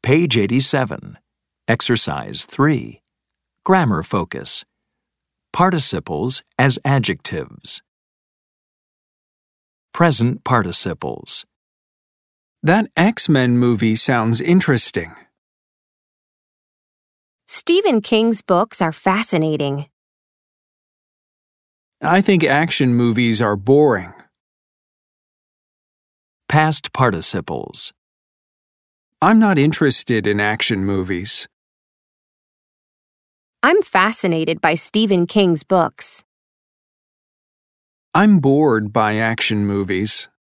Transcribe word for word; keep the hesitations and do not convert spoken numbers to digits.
Page eighty-seven. Exercise three. Grammar focus. Participles as adjectives. Present participles. That X-Men movie sounds interesting. Stephen King's books are fascinating. I think action movies are boring. Past participles. I'm not interested in action movies. I'm fascinated by Stephen King's books. I'm bored by action movies.